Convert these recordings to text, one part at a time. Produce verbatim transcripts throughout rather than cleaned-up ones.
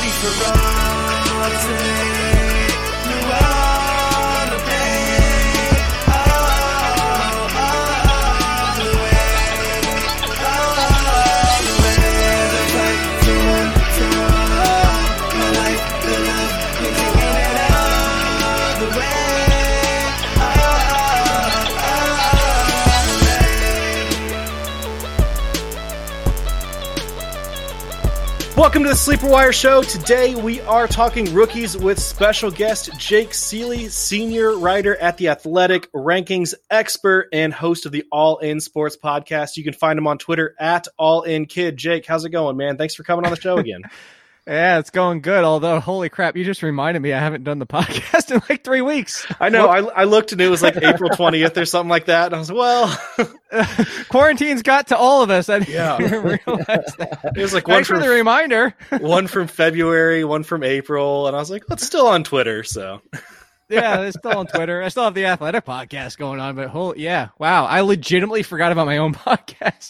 ready for all to make through all the pain. Oh, oh, oh, the way, oh, the way. The fight to one, to all my life, the love, we're taking it all the way. Welcome to the Sleeper Wire Show. Today we are talking rookies with special guest Jake Ciely, senior writer at The Athletic, rankings expert, and host of the All In Sports podcast. You can find him on Twitter at All In Kid. Jake, how's it going, man? Thanks for coming on the show again. Yeah, it's going good. Although, holy crap, you just reminded me I haven't done the podcast in like three weeks. I know. I, I looked and it was like April twentieth or something like that. And I was like, well, quarantine's got to all of us. I didn't yeah. even realize that. It was like one Thanks from for the reminder. one from February, one from April, and I was like, well, it's still on Twitter. So yeah, it's still on Twitter. I still have the Athletic podcast going on, but whole yeah, wow, I legitimately forgot about my own podcast.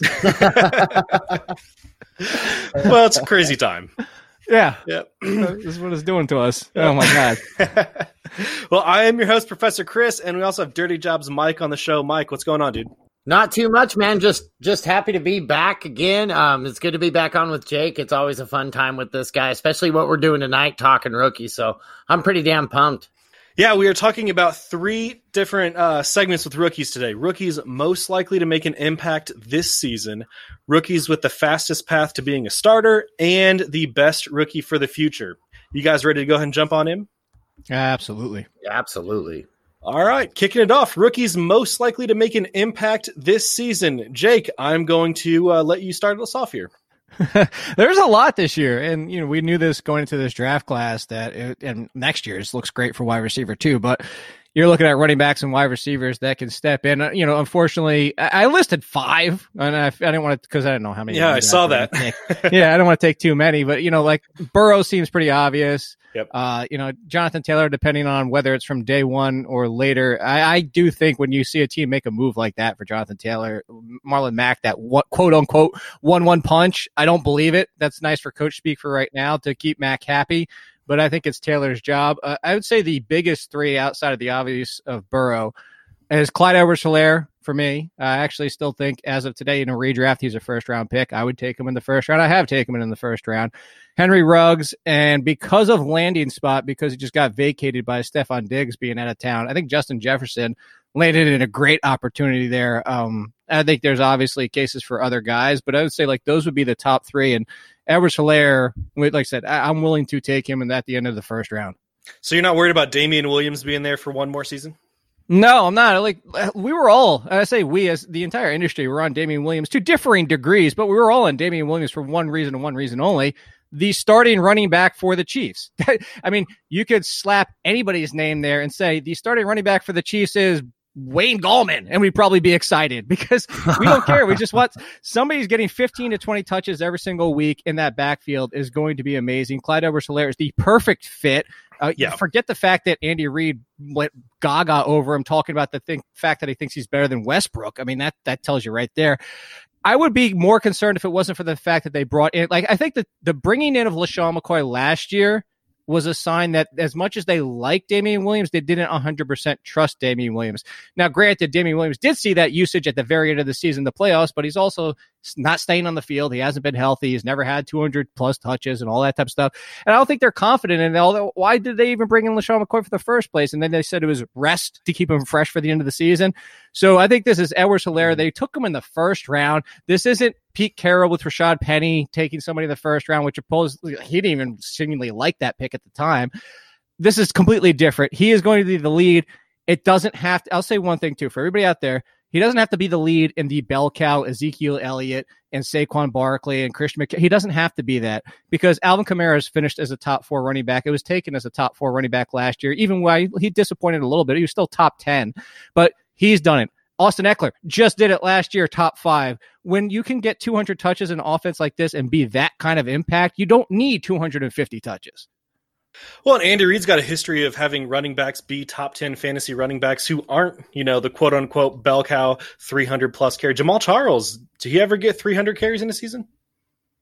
Well, it's a crazy time. Yeah. Yeah. This is what it's doing to us. Oh, my God. Well, I am your host, Professor Chris, and we also have Dirty Jobs Mike on the show. Mike, what's going on, dude? Not too much, man. Just just happy to be back again. Um, it's good to be back on with Jake. It's always a fun time with this guy, especially what we're doing tonight, talking rookies. So I'm pretty damn pumped. Yeah, we are talking about three different uh, segments with rookies today. Rookies most likely to make an impact this season, rookies with the fastest path to being a starter, and the best rookie for the future. You guys ready to go ahead and jump on in? Absolutely. Absolutely. All right, kicking it off. Rookies most likely to make an impact this season. Jake, I'm going to uh, let you start us off here. There's a lot this year, and you know we knew this going into this draft class that it, and next year's looks great for wide receiver too. But you're looking at running backs and wide receivers that can step in. You know, unfortunately, I, I listed five, and I, I didn't want to because I didn't know how many. Yeah, I saw that. Yeah, I don't want to take too many, but you know, like Burrow seems pretty obvious. Yep. Uh, you know, Jonathan Taylor, depending on whether it's from day one or later, I, I do think when you see a team make a move like that for Jonathan Taylor, Marlon Mack, that what, quote unquote one one punch, I don't believe it. That's nice for coach speak for right now to keep Mack happy, but I think it's Taylor's job. Uh, I would say the biggest three outside of the obvious of Burrow is Clyde Edwards-Helaire. For me, I actually still think as of today in a redraft, he's a first round pick. I would take him in the first round. I have taken him in the first round. Henry Ruggs, and because of landing spot, because he just got vacated by Stephon Diggs being out of town, I think Justin Jefferson landed in a great opportunity there. Um, I think there's obviously cases for other guys, but I would say like those would be the top three. And Edwards-Helaire, like I said, I, I'm willing to take him in at the end of the first round. So you're not worried about Damian Williams being there for one more season? No, I'm not. Like we were all, I say we as the entire industry were on Damian Williams to differing degrees, but we were all on Damian Williams for one reason and one reason only: the starting running back for the Chiefs. I mean, you could slap anybody's name there and say the starting running back for the Chiefs is Wayne Gallman, and we'd probably be excited because we don't care. We just want somebody's getting fifteen to twenty touches every single week in that backfield is going to be amazing. Clyde Edwards-Helaire is the perfect fit. Uh, yeah. Forget the fact that Andy Reid went gaga over him talking about the thing, fact that he thinks he's better than Westbrook. I mean, that, that tells you right there. I would be more concerned if it wasn't for the fact that they brought in, like, I think that the bringing in of LaShawn McCoy last year was a sign that as much as they liked Damian Williams, they didn't one hundred percent trust Damian Williams. Now, granted, Damian Williams did see that usage at the very end of the season, the playoffs, but he's also not staying on the field. He hasn't been healthy. He's never had two hundred plus touches and all that type of stuff. And I don't think they're confident in it. Although, why did they even bring in LaShawn McCoy for the first place? And then they said it was rest to keep him fresh for the end of the season. So I think this is Edwards-Helaire. They took him in the first round. This isn't Pete Carroll with Rashad Penny taking somebody in the first round, which opposed, he didn't even seemingly like that pick at the time. This is completely different. He is going to be the lead. It doesn't have to, I'll say one thing too, for everybody out there, he doesn't have to be the lead in the bell cow, Ezekiel Elliott and Saquon Barkley and Christian McCaffrey. He doesn't have to be that because Alvin Kamara is finished as a top four running back. It was taken as a top four running back last year, even while he disappointed a little bit. He was still top ten, but he's done it. Austin Eckler just did it last year, top five. When you can get two hundred touches in offense like this and be that kind of impact, you don't need two hundred fifty touches. Well, and Andy Reid's got a history of having running backs be top ten fantasy running backs who aren't, you know, the quote-unquote bell cow three hundred plus carry. Jamal Charles, did he ever get three hundred carries in a season?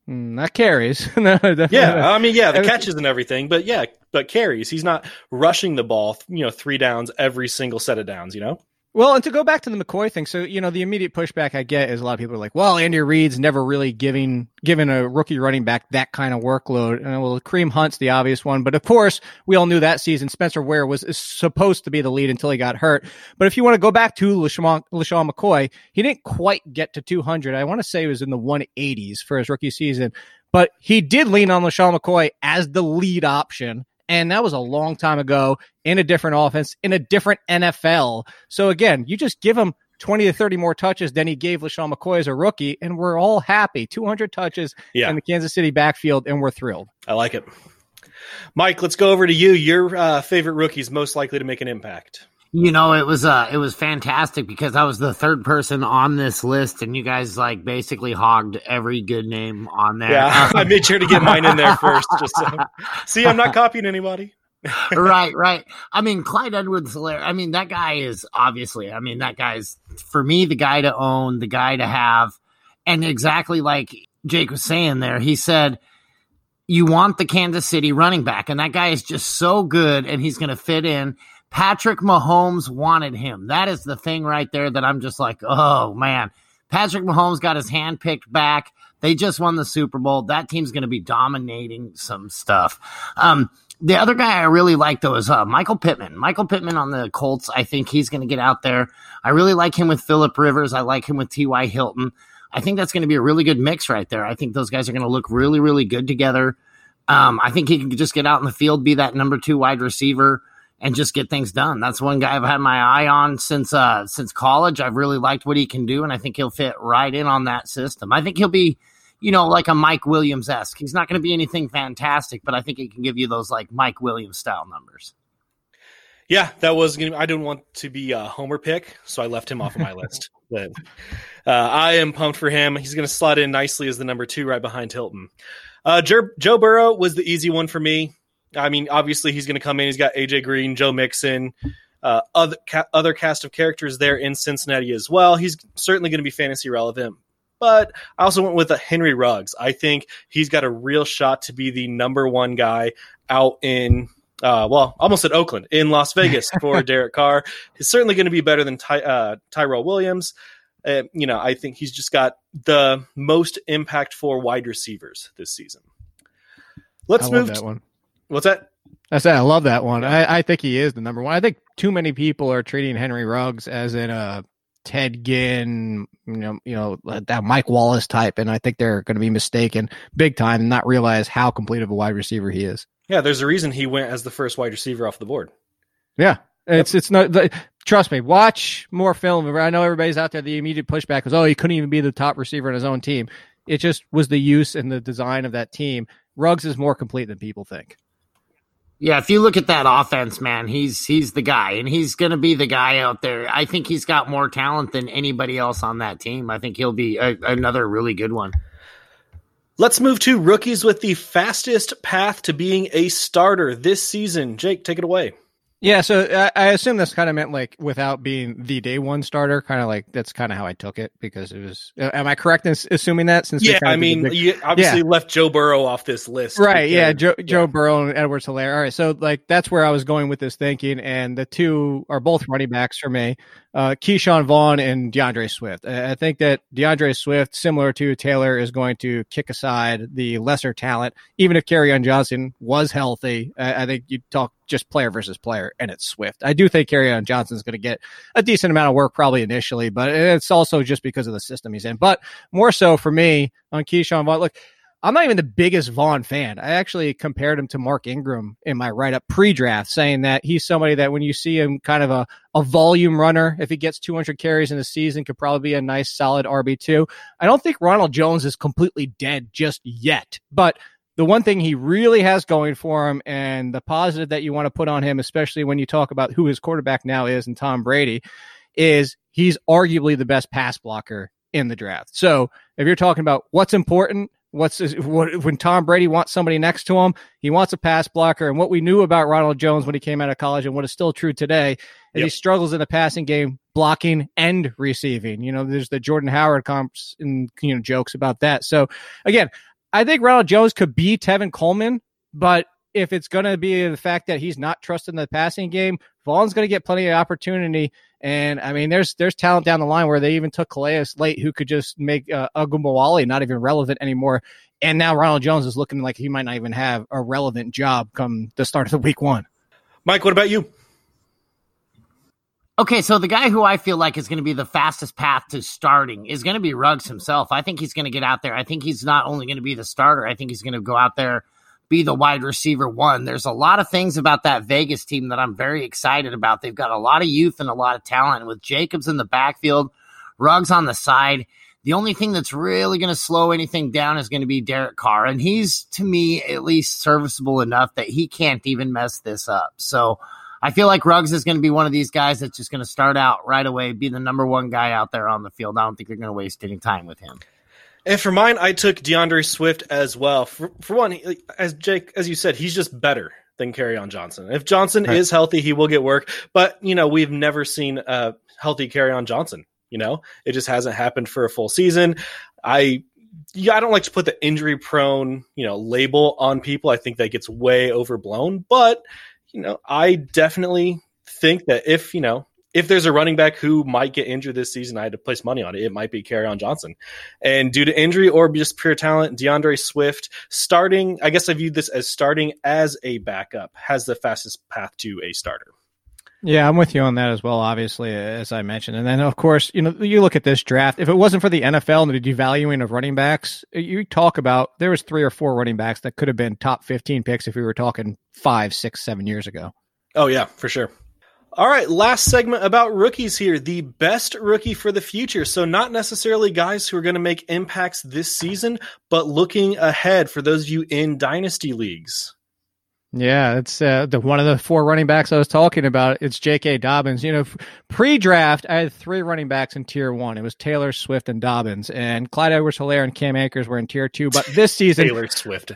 Mm, not carries. No, definitely Yeah, not. I mean, yeah, the catches and everything, but yeah, but carries. He's not rushing the ball, you know, three downs every single set of downs, you know? Well, and to go back to the McCoy thing, so, you know, the immediate pushback I get is a lot of people are like, well, Andy Reid's never really giving given a rookie running back that kind of workload. And well, Kareem Hunt's the obvious one. But of course, we all knew that season Spencer Ware was is supposed to be the lead until he got hurt. But if you want to go back to LaShawn, LaShawn McCoy, he didn't quite get to two hundred. I want to say it was in the one eighties for his rookie season. But he did lean on LaShawn McCoy as the lead option. And that was a long time ago in a different offense, in a different N F L. So again, you just give him twenty to thirty more touches than he gave LaShawn McCoy as a rookie, and we're all happy. two hundred touches yeah. in the Kansas City backfield, and we're thrilled. I like it. Mike, let's go over to you. Your uh, favorite rookies most likely to make an impact. You know, it was uh, it was fantastic because I was the third person on this list, and you guys like basically hogged every good name on there. Yeah, I made sure to get mine in there first. Just so. See, I'm not copying anybody. right, right. I mean, Clyde Edwards-Helaire, I mean, that guy is obviously, I mean, that guy's, for me, the guy to own, the guy to have. And exactly like Jake was saying there, he said, you want the Kansas City running back, and that guy is just so good, and he's going to fit in. Patrick Mahomes wanted him. That is the thing right there that I'm just like, oh, man. Patrick Mahomes got his hand picked back. They just won the Super Bowl. That team's going to be dominating some stuff. Um, the other guy I really like, though, is uh, Michael Pittman. Michael Pittman on the Colts, I think he's going to get out there. I really like him with Phillip Rivers. I like him with T Y. Hilton. I think that's going to be a really good mix right there. I think those guys are going to look really, really good together. Um, I think he can just get out in the field, be that number two wide receiver, and just get things done. That's one guy I've had my eye on since uh, since college. I've really liked what he can do, and I think he'll fit right in on that system. I think he'll be, you know, like a Mike Williams-esque. He's not going to be anything fantastic, but I think he can give you those like Mike Williams-style numbers. Yeah, that was going to, I didn't want to be a homer pick, so I left him off of my list. But uh, I am pumped for him. He's going to slot in nicely as the number two right behind Hilton. Uh, Joe, Joe Burrow was the easy one for me. I mean, obviously he's going to come in. He's got A J Green, Joe Mixon, uh, other ca- other cast of characters there in Cincinnati as well. He's certainly going to be fantasy relevant. But I also went with a Henry Ruggs. I think he's got a real shot to be the number one guy out in, uh, well, almost at Oakland, in Las Vegas for Derek Carr. He's certainly going to be better than Ty- uh, Tyrell Williams. Uh, you know, I think he's just got the most impact for wide receivers this season. Let's I move love that to, one. What's that? I said I love that one. I, I think he is the number one. I think too many people are treating Henry Ruggs as in a Ted Ginn, you know, you know that Mike Wallace type, and I think they're going to be mistaken big time and not realize how complete of a wide receiver he is. Yeah, there's a reason he went as the first wide receiver off the board. Yeah, it's it's not. Trust me, watch more film. I know everybody's out there. The immediate pushback was, oh, he couldn't even be the top receiver in his own team. It just was the use and the design of that team. Ruggs is more complete than people think. Yeah, if you look at that offense, man, he's he's the guy, and he's going to be the guy out there. I think he's got more talent than anybody else on that team. I think he'll be a, another really good one. Let's move to rookies with the fastest path to being a starter this season. Jake, take it away. Yeah, so I, I assume this kind of meant like without being the day one starter, kind of like that's kind of how I took it because it was. Am I correct in assuming that? Since yeah, I mean, big, you obviously yeah. left Joe Burrow off this list, right? Yeah, Joe, yeah. Joe Burrow and Edwards-Helaire. All right, so like that's where I was going with this thinking, and the two are both running backs for me. Uh, Keyshawn Vaughn and DeAndre Swift. I think that DeAndre Swift, similar to Taylor, is going to kick aside the lesser talent. Even if Kerryon Johnson was healthy, I, I think you talk just player versus player, and it's Swift. I do think Kerryon Johnson is going to get a decent amount of work probably initially, but it's also just because of the system he's in. But more so for me on Keyshawn Vaughn, look, I'm not even the biggest Vaughn fan. I actually compared him to Mark Ingram in my write-up pre-draft, saying that he's somebody that when you see him kind of a, a volume runner, if he gets two hundred carries in a season, could probably be a nice, solid R B two. I don't think Ronald Jones is completely dead just yet, but the one thing he really has going for him and the positive that you want to put on him, especially when you talk about who his quarterback now is and Tom Brady, is he's arguably the best pass blocker in the draft. So if you're talking about what's important, What's what, when Tom Brady wants somebody next to him, he wants a pass blocker. And what we knew about Ronald Jones when he came out of college and what is still true today is yep. he struggles in the passing game, blocking and receiving. You know, there's the Jordan Howard comps and, you know, jokes about that. So again, I think Ronald Jones could be Tevin Coleman, but if it's going to be the fact that he's not trusted in the passing game, Vaughn's going to get plenty of opportunity. And I mean, there's there's talent down the line where they even took Calais late, who could just make uh, Ogunbowale not even relevant anymore. And now Ronald Jones is looking like he might not even have a relevant job come the start of the week one. Mike, what about you? Okay, so the guy who I feel like is going to be the fastest path to starting is going to be Ruggs himself. I think he's going to get out there. I think he's not only going to be the starter, I think he's going to go out there, be the wide receiver one. There's a lot of things about that Vegas team that I'm very excited about. They've got a lot of youth and a lot of talent. With Jacobs in the backfield, Ruggs on the side, the only thing that's really going to slow anything down is going to be Derek Carr. And he's, to me, at least serviceable enough that he can't even mess this up. So I feel like Ruggs is going to be one of these guys that's just going to start out right away, be the number one guy out there on the field. I don't think you're going to waste any time with him. And for mine, I took DeAndre Swift as well. For, for one, as Jake, as you said, he's just better than Kerryon Johnson. If Johnson right. is healthy, he will get work. But, you know, we've never seen a healthy Kerryon Johnson. You know, it just hasn't happened for a full season. I yeah, I don't like to put the injury prone, you know, label on people. I think that gets way overblown. But, you know, I definitely think that if, you know, if there's a running back who might get injured this season, I had to place money on it. It might be Kerryon Johnson. And due to injury or just pure talent, DeAndre Swift starting, I guess I viewed this as starting as a backup, has the fastest path to a starter. Yeah, I'm with you on that as well, obviously, as I mentioned. And then, of course, you know, you look at this draft. If it wasn't for the N F L and the devaluing of running backs, you talk about there was three or four running backs that could have been top fifteen picks if we were talking five, six, seven years ago. Oh, yeah, for sure. All right, last segment about rookies here. The best rookie for the future. So not necessarily guys who are going to make impacts this season, but looking ahead for those of you in dynasty leagues. Yeah, it's uh, the one of the four running backs I was talking about. It's J K. Dobbins. You know, pre-draft, I had three running backs in tier one. It was Taylor, Swift, and Dobbins. And Clyde Edwards-Helaire and Cam Akers were in tier two. But this season, Taylor Swift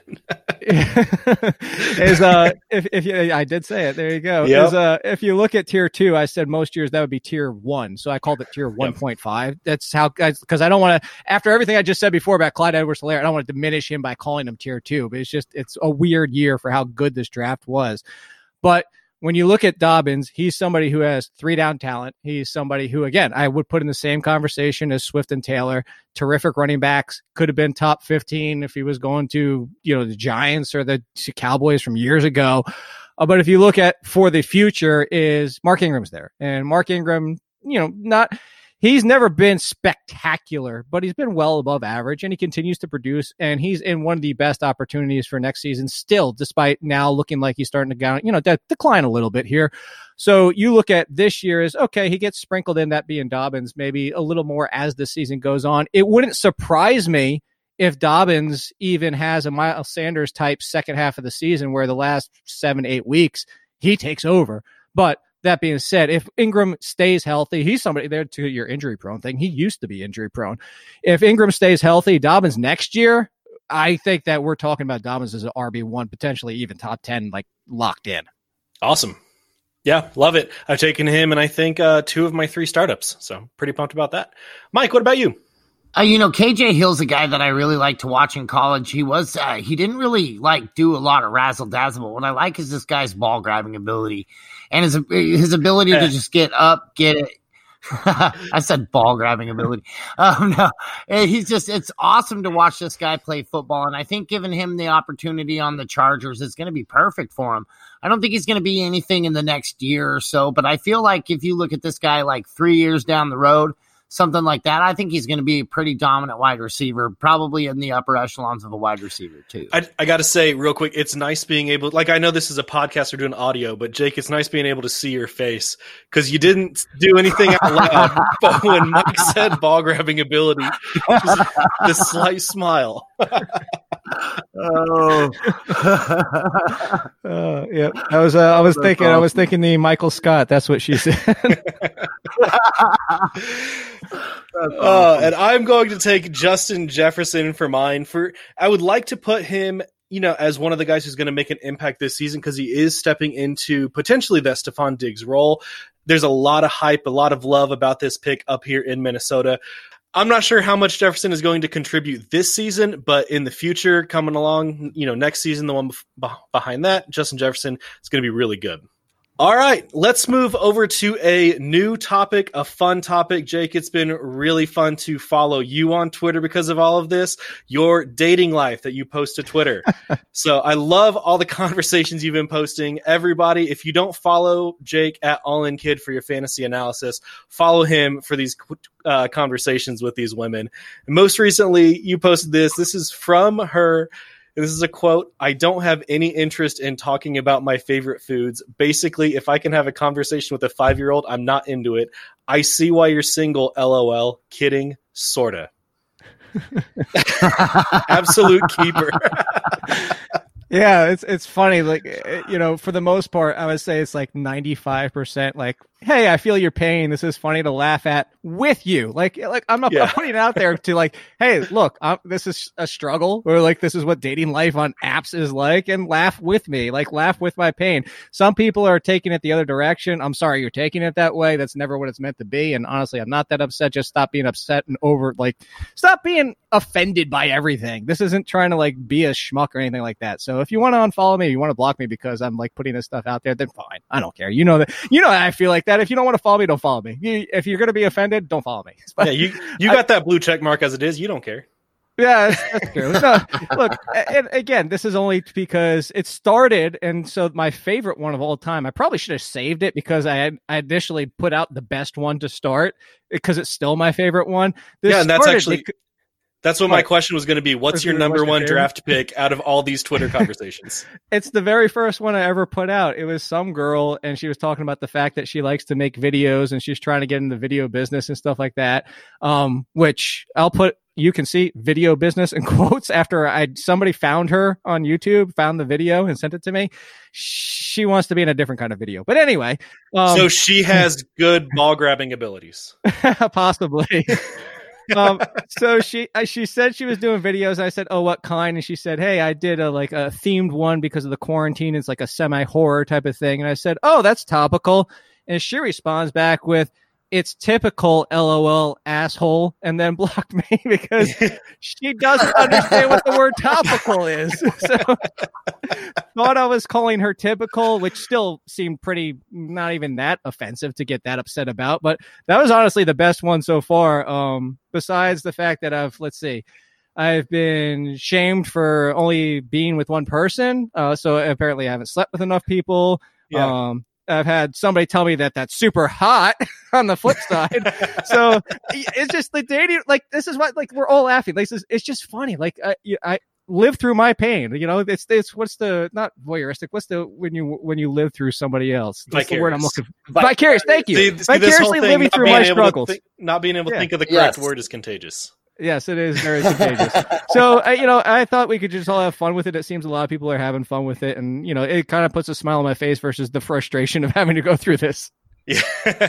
is uh, if if you, I did say it. There you go. Yep. Is uh, if you look at tier two, I said most years that would be tier one. So I called it tier one point five. That's how, because I don't want to. After everything I just said before about Clyde Edwards-Helaire, I don't want to diminish him by calling him tier two. But it's just it's a weird year for how good this draft was. But when you look at Dobbins, he's somebody who has three down talent. He's somebody who, again, I would put in the same conversation as Swift and Taylor. Terrific running backs, could have been top fifteen if he was going to, you know, the Giants or the Cowboys from years ago. Uh, but if you look at for the future, is Mark Ingram's there. And Mark Ingram, you know, not he's never been spectacular, but he's been well above average, and he continues to produce, and he's in one of the best opportunities for next season still, despite now looking like he's starting to go, you know, de- decline a little bit here. So you look at this year as, okay, he gets sprinkled in, that being Dobbins, maybe a little more as the season goes on. It wouldn't surprise me if Dobbins even has a Miles Sanders type second half of the season where the last seven, eight weeks he takes over. But that being said, if Ingram stays healthy, he's somebody there to your injury prone thing. He used to be injury prone. If Ingram stays healthy, Dobbins next year, I think that we're talking about Dobbins as an R B one, potentially even top ten, like locked in. Awesome. Yeah, love it. I've taken him and I think uh, two of my three startups. So pretty pumped about that. Mike, what about you? Uh, you know, K J Hill's a guy that I really like to watch in college. He was, uh, he didn't really like do a lot of razzle dazzle, but what I like is this guy's ball grabbing ability and his, his ability to just get up, get it. I said ball grabbing ability. Um, no, he's just, it's awesome to watch this guy play football. And I think giving him the opportunity on the Chargers is going to be perfect for him. I don't think he's going to be anything in the next year or so, but I feel like if you look at this guy like three years down the road, something like that, I think he's going to be a pretty dominant wide receiver, probably in the upper echelons of a wide receiver too. I, I got to say real quick, it's nice being able, like, I know this is a podcast, we're doing audio, but Jake, it's nice being able to see your face because you didn't do anything out loud. But when Mike said ball grabbing ability, just the slight smile. Oh, uh, yeah. I was, uh, I was thinking, I was thinking the Michael Scott. That's what she said. Uh, and I'm going to take Justin Jefferson for mine. For I would like to put him, you know, as one of the guys who's going to make an impact this season because he is stepping into potentially that Stephon Diggs role. There's a lot of hype, a lot of love about this pick up here in Minnesota. I'm not sure how much Jefferson is going to contribute this season, but in the future, coming along, you know, next season, the one bef- behind that, Justin Jefferson is going to be really good. All right, let's move over to a new topic, a fun topic. Jake, it's been really fun to follow you on Twitter because of all of this, your dating life that you post to Twitter. So I love all the conversations you've been posting. Everybody, if you don't follow Jake at All In Kid for your fantasy analysis, follow him for these uh, conversations with these women. And most recently, you posted this. This is from her. This is a quote. "I don't have any interest in talking about my favorite foods. Basically, if I can have a conversation with a five-year-old, I'm not into it. I see why you're single, LOL. Kidding, sorta." Absolute keeper. Yeah, it's it's funny. Like, you know, for the most part, I would say it's like ninety-five percent like, hey, I feel your pain. This is funny to laugh at with you. Like, like I'm not Yeah. putting it out there to like, hey, look, I'm, this is a struggle, or like this is what dating life on apps is like, and laugh with me, like laugh with my pain. Some people are taking it the other direction. I'm sorry you're taking it that way. That's never what it's meant to be. And honestly, I'm not that upset. Just stop being upset and over, like, stop being offended by everything. This isn't trying to like be a schmuck or anything like that. So if you want to unfollow me, you want to block me because I'm like putting this stuff out there, then fine. I don't care. You know that. You know how I feel like that. If you don't want to follow me, don't follow me. You, if you're going to be offended, don't follow me. But Yeah, you you got that blue check mark as it is. You don't care. yeah, that's, that's true. No, look, and again, this is only because it started, and so my favorite one of all time, I probably should have saved it because I had I initially put out the best one to start because it's still my favorite one. This Yeah, and that's started actually bec- that's what my question was going to be. What's What's your your- number what's your one favorite? draft pick out of all these Twitter conversations? It's the very first one I ever put out. It was some girl, and she was talking about the fact that she likes to make videos, and she's trying to get in the video business and stuff like that. Um, which I'll put, you can see video business in quotes after I somebody found her on YouTube, found the video, and sent it to me. She wants to be in a different kind of video, but anyway. Um, So she has good ball grabbing abilities. possibly. um, so she uh, she said she was doing videos. I said, "Oh, what kind?" And she said, "Hey, I did a like a themed one because of the quarantine. It's like a semi horror type of thing." And I said, "Oh, that's topical." And she responds back with, "It's typical, LOL, asshole," and then blocked me because she doesn't understand what the word topical is. So thought I was calling her typical, which still seemed pretty not even that offensive to get that upset about. But that was honestly the best one so far. Um, besides the fact that I've, let's see, I've been shamed for only being with one person. Uh, so apparently I haven't slept with enough people. Yeah. Um, I've had somebody tell me that that's super hot on the flip side. So it's just the dating, like, this is what, like, we're all laughing. Like, this is, it's just funny. Like, I, I live through my pain, you know, it's, it's, what's the, not voyeuristic. What's the, when you, when you live through somebody else, that's the word I'm looking for. Vicarious. Thank you. See, see, this Vicariously whole thing, living not through being my able to struggles. think- not being able to Yeah. think of the correct Yes. word is contagious. Yes, it is very contagious. So, uh, you know, I thought we could just all have fun with it. It seems a lot of people are having fun with it. And, you know, it kind of puts a smile on my face versus the frustration of having to go through this. Yeah.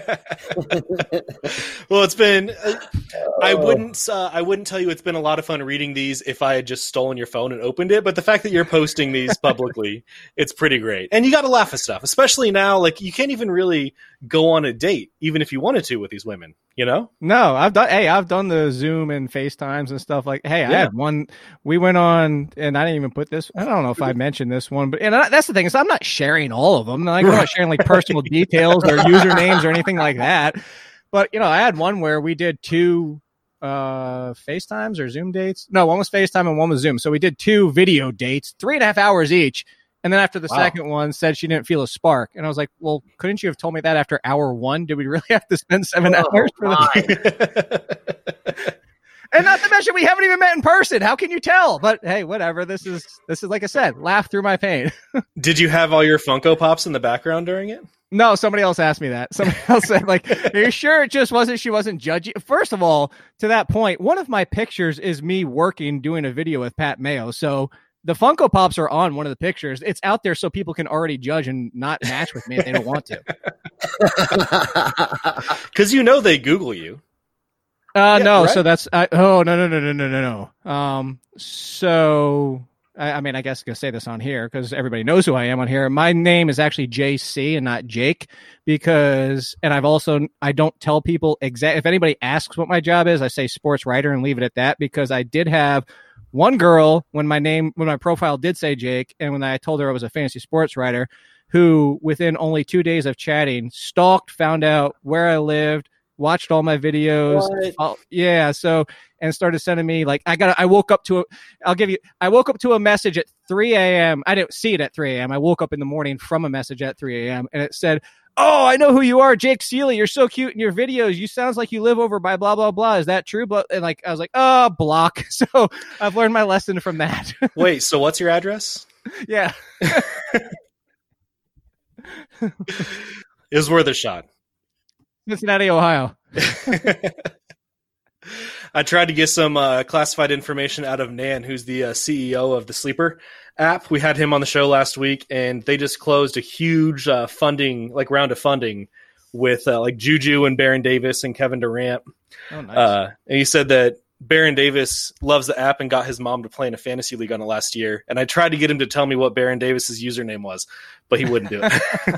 Well, it's been. Uh, I wouldn't. Uh, I wouldn't tell you it's been a lot of fun reading these if I had just stolen your phone and opened it. But the fact that you're posting these publicly, it's pretty great. And you got to laugh at stuff, especially now. Like, you can't even really go on a date, even if you wanted to, with these women. You know? No, I've done. Hey, I've done the Zoom and FaceTimes and stuff like. Hey, I Yeah. had one. We went on, and I didn't even put this. I don't know if I mentioned this one, but and I, that's the thing is I'm not sharing all of them. Like, I'm not sharing like personal details or usernames or anything like that. But you know, I had one where we did two uh FaceTimes or Zoom dates. No, one was FaceTime and one was Zoom. So we did two video dates, three and a half hours each. And then after the Wow. second one, said she didn't feel a spark. And I was like, well, couldn't you have told me that after hour one? Did we really have to spend seven Oh, hours for the my. And not to mention, we haven't even met in person. How can you tell? But hey, whatever. This is this is like I said, laugh through my pain. Did you have all your Funko Pops in the background during it? No, somebody else asked me that. Somebody else said, like, are you sure it just wasn't, she wasn't judging? First of all, to that point, one of my pictures is me working, doing a video with Pat Mayo. So the Funko Pops are on one of the pictures. It's out there so people can already judge and not match with me if they don't want to. Because you know they Google you. Uh, Yeah, no, right? so that's, uh, oh, no, no, no, no, no, no, no. Um, so I, I mean, I guess I'm going to say this on here because everybody knows who I am on here. My name is actually J C and not Jake because, and I've also, I don't tell people exactly, if anybody asks what my job is, I say sports writer and leave it at that because I did have one girl when my name, when my profile did say Jake, and when I told her I was a fantasy sports writer, who within only two days of chatting stalked, found out where I lived, watched all my videos. All, yeah. So, and started sending me like, I got, I woke up to a, I'll give you, I woke up to a message at three a.m. I didn't see it at three a.m. I woke up in the morning from a message at three a.m. and it said, "Oh, I know who you are, Jake Seeley. You're so cute in your videos. You sounds like you live over by blah, blah, blah. Is that true?" But and like, I was like, oh, block. So I've learned my lesson from that. Wait, so what's your address? Yeah. It was worth a shot. Cincinnati, Ohio. I tried to get some uh, classified information out of Nan, who's the uh, C E O of the Sleeper app. We had him on the show last week, and they just closed a huge uh, funding, like round of funding with uh, like Juju and Baron Davis and Kevin Durant. Oh, nice. Uh, and he said that Baron Davis loves the app and got his mom to play in a fantasy league on it last year. And I tried to get him to tell me what Baron Davis's username was, but he wouldn't do it.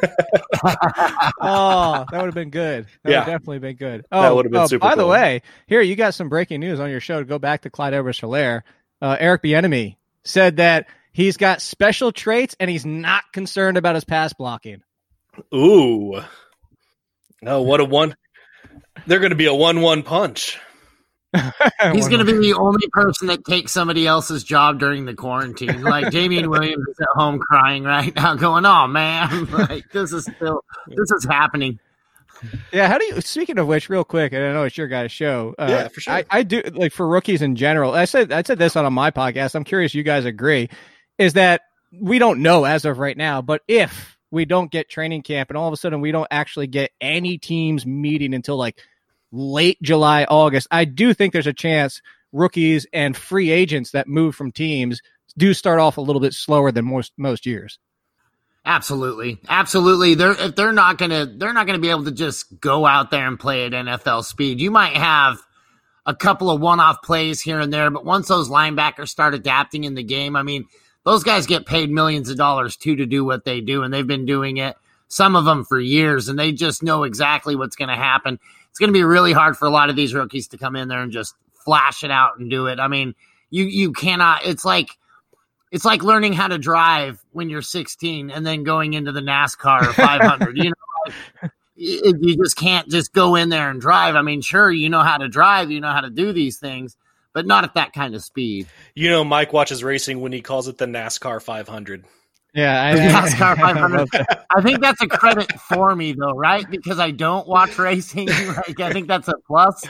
Oh, that would have been good. That Yeah. would have definitely been good. Oh, That would have been oh, super by the cool. way, here you got some breaking news on your show to go back to Clyde Edwards-Helaire. Uh, Eric Bieniemy said that he's got special traits and he's not concerned about his pass blocking. Ooh. Oh, what a one. They're going to be a one one punch. He's going to be the only person that takes somebody else's job during the quarantine. Like Damian Williams is at home crying right now, going, "Oh man, like this is still this is happening." Yeah, how do you? Speaking of which, real quick, and I know it's your guys' show. Uh, Yeah, for sure. I, I do like for rookies in general. I said I said this on my podcast. I'm curious, you guys agree? Is that we don't know as of right now, but if we don't get training camp and all of a sudden we don't actually get any teams meeting until like late July, August, I do think there's a chance rookies and free agents that move from teams do start off a little bit slower than most most years. Absolutely, absolutely. They're if they're not gonna they're not gonna be able to just go out there and play at N F L speed. You might have a couple of one-off plays here and there, but once those linebackers start adapting in the game, I mean, those guys get paid millions of dollars too to do what they do, and they've been doing it, some of them for years, and they just know exactly what's going to happen. It's going to be really hard for a lot of these rookies to come in there and just flash it out and do it. I mean, you you cannot. It's like it's like learning how to drive when you're sixteen and then going into the NASCAR five hundred. You know, like, you, you just can't just go in there and drive. I mean, sure, you know how to drive, you know how to do these things, but not at that kind of speed. You know, Mike watches racing when he calls it the NASCAR five hundred. Yeah, I, NASCAR I, five I hundred. love that. I think that's a credit for me, though, right? Because I don't watch racing. Like, I think that's a plus.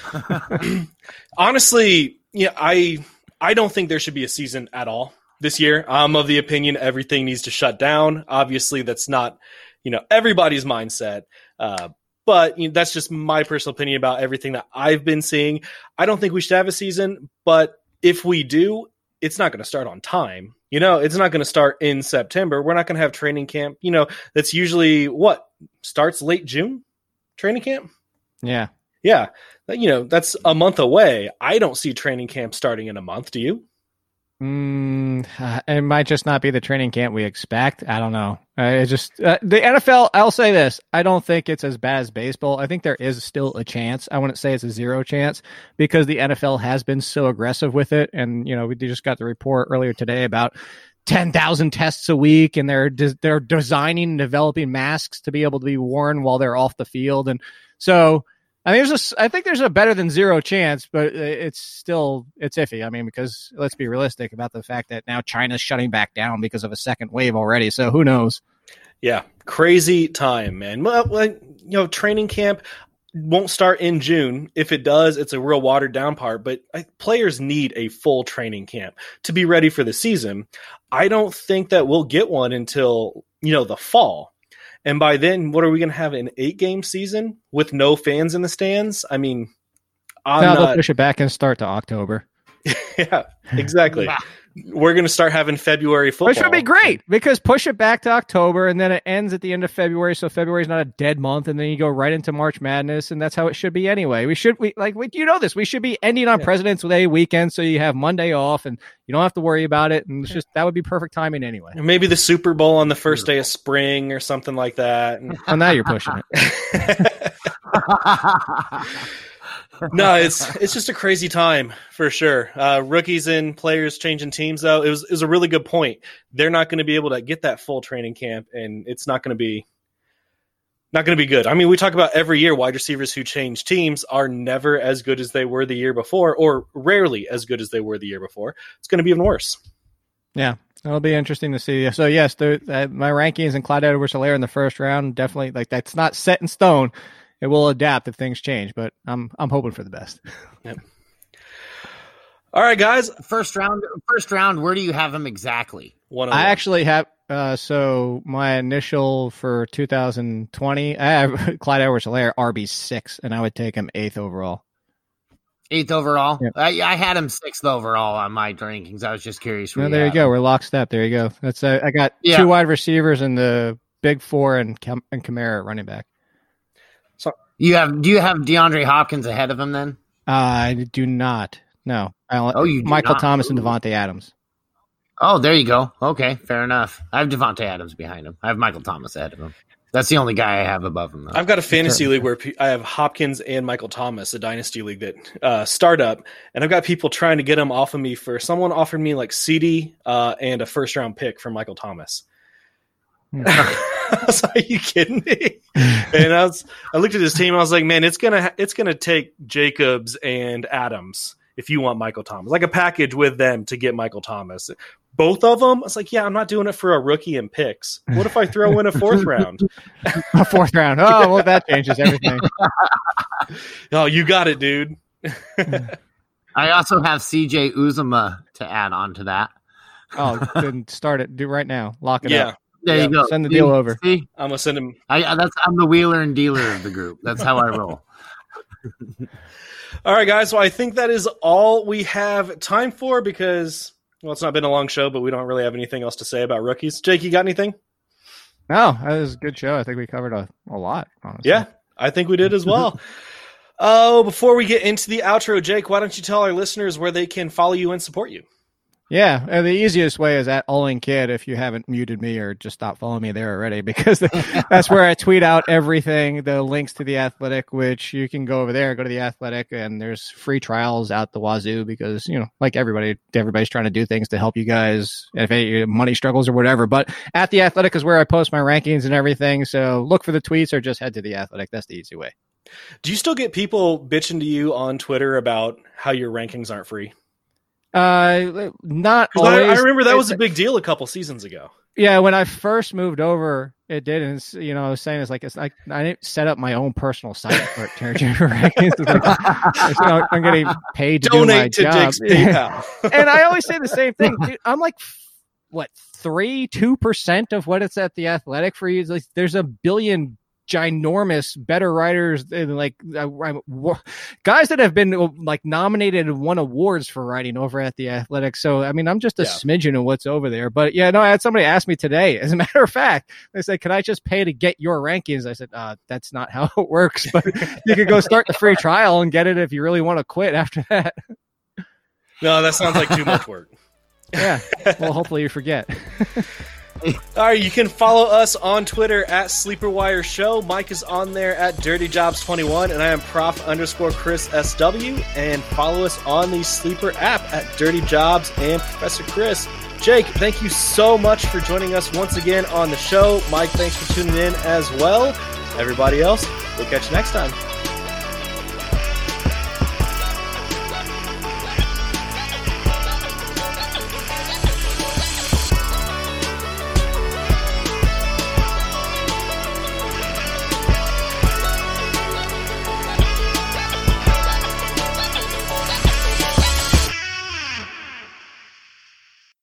Honestly, yeah, I I don't think there should be a season at all this year. I'm of the opinion everything needs to shut down. Obviously, that's not, you know, everybody's mindset. Uh, but you know, that's just my personal opinion about everything that I've been seeing. I don't think we should have a season, but if we do, it's not going to start on time. You know, it's not going to start in September. We're not going to have training camp. You know, that's usually what starts late June, training camp. Yeah. Yeah. You know, that's a month away. I don't see training camp starting in a month. Do you? Mm, uh, it might just not be the training camp we expect. I don't know. Uh, it just uh, the N F L. I'll say this: I don't think it's as bad as baseball. I think there is still a chance. I wouldn't say it's a zero chance because the N F L has been so aggressive with it. And you know, we just got the report earlier today about ten thousand tests a week, and they're de- they're designing and developing masks to be able to be worn while they're off the field. And so. I mean, there's a, I think there's a better than zero chance, but it's still, it's iffy. I mean, because let's be realistic about the fact that now China's shutting back down because of a second wave already. So who knows? Yeah. Crazy time, man. Well, you know, training camp won't start in June. If it does, it's a real watered down part, but players need a full training camp to be ready for the season. I don't think that we'll get one until, you know, the fall. And by then, what are we going to have, an eight-game season with no fans in the stands? I mean, I'm no, not... they'll push it back and start to October. Yeah, exactly. Yeah. We're going to start having February football. Which would be great because push it back to October and then it ends at the end of February. So February is not a dead month. And then you go right into March Madness. And that's how it should be anyway. We should, we like, we, you know, this, we should be ending on Yeah. President's Day weekend. So you have Monday off and you don't have to worry about it. And it's just, that would be perfect timing anyway. Maybe the Super Bowl on the first day of spring or something like that. Well, now you're pushing it. No, it's it's just a crazy time for sure. Uh, rookies and players changing teams, though, it was it was a really good point. They're not going to be able to get that full training camp, and it's not going to be not going to be good. I mean, we talk about every year wide receivers who change teams are never as good as they were the year before, or rarely as good as they were the year before. It's going to be even worse. Yeah. It'll be interesting to see. So yes, there, uh, my rankings and Clyde Edwards-Helaire in the first round, definitely like that's not set in stone. It will adapt if things change, but I'm I'm hoping for the best. Yep. All right, guys. First round, first round. Where do you have him exactly? One I actually have uh, so my initial for two thousand twenty, I have Clyde Edwards-Helaire R B six, and I would take him eighth overall. Eighth overall. Yep. I, I had him sixth overall on my rankings. I was just curious. where No, you there you had go. him. We're lockstep. There you go. That's uh, I got Yeah. two wide receivers and the big four and Cam- and Kamara at running back. You have? Do you have DeAndre Hopkins ahead of him then? I do not. No. I only, Oh, you do Michael not? Thomas and Ooh. Devontae Adams. Oh, there you go. Okay, fair enough. I have Devontae Adams behind him. I have Michael Thomas ahead of him. That's the only guy I have above him, though. I've got a fantasy league where pe- I have Hopkins and Michael Thomas, a dynasty league that uh, startup, and I've got people trying to get them off of me for someone offered me like C D uh, and a first round pick for Michael Thomas. I was like, are you kidding me? And I was, I looked at his team. And I was like, man, it's gonna, it's gonna take Jacobs and Adams if you want Michael Thomas, like a package with them to get Michael Thomas. Both of them. I was like, yeah, I'm not doing it for a rookie and picks. What if I throw in a fourth round? A fourth round. Oh, well, that changes everything. Oh, you got it, dude. I also have C J Uzomah to add on to that. Oh, then start it. Do right now. Lock it Yeah, up. There Yeah, you go. send the See? deal over. See? I'm gonna send him. I, I- that's I'm the wheeler and dealer of the group. That's how I roll. All right, guys. Well, I think that is all we have time for because, well, it's not been a long show, but we don't really have anything else to say about rookies. Jake, you got anything? No, that was a good show. I think we covered a, a lot, honestly. Yeah, I think we did as well. Oh, before we get into the outro, Jake, why don't you tell our listeners where they can follow you and support you? Yeah, and the easiest way is at All In Kid if you haven't muted me or just stop following me there already, because that's where I tweet out everything, the links to The Athletic, which you can go over there, go to The Athletic, and there's free trials out the wazoo because, you know, like everybody, everybody's trying to do things to help you guys if any money struggles or whatever. But at The Athletic is where I post my rankings and everything, so look for the tweets or just head to The Athletic. That's the easy way. Do you still get people bitching to you on Twitter about how your rankings aren't free? Uh, not 'Cause I, always. I remember that was a big deal a couple seasons ago. Yeah, when I first moved over, it did, and it's, you know, I was saying it's like it's like I didn't set up my own personal site for it. Rankings. It's like, it's, you know, I'm getting paid to Donate do to my job. Jake's PayPal. And I always say the same thing. Dude, I'm like, what, three, two percent of what it's at The Athletic for you? Like, there's a billion ginormous better writers and like uh, guys that have been like nominated and won awards for writing over at The Athletic. So I mean, I'm just a Yeah. smidgen of what's over there. But yeah, no, I had somebody ask me today, as a matter of fact, they said, can I just pay to get your rankings? I said, uh that's not how it works, but you could go start the free trial and get it if you really want to quit after that. No, that sounds like too much work. Yeah, well, hopefully you forget. All right, you can follow us on Twitter at Sleeper Show. Mike is on there at Dirty Jobs twenty-one, and I am Prof underscore Chris S W. And follow us on the Sleeper app at Dirty Jobs and Professor Chris. Jake, thank you so much for joining us once again on the show. Mike, thanks for tuning in as well. Everybody else, we'll catch you next time.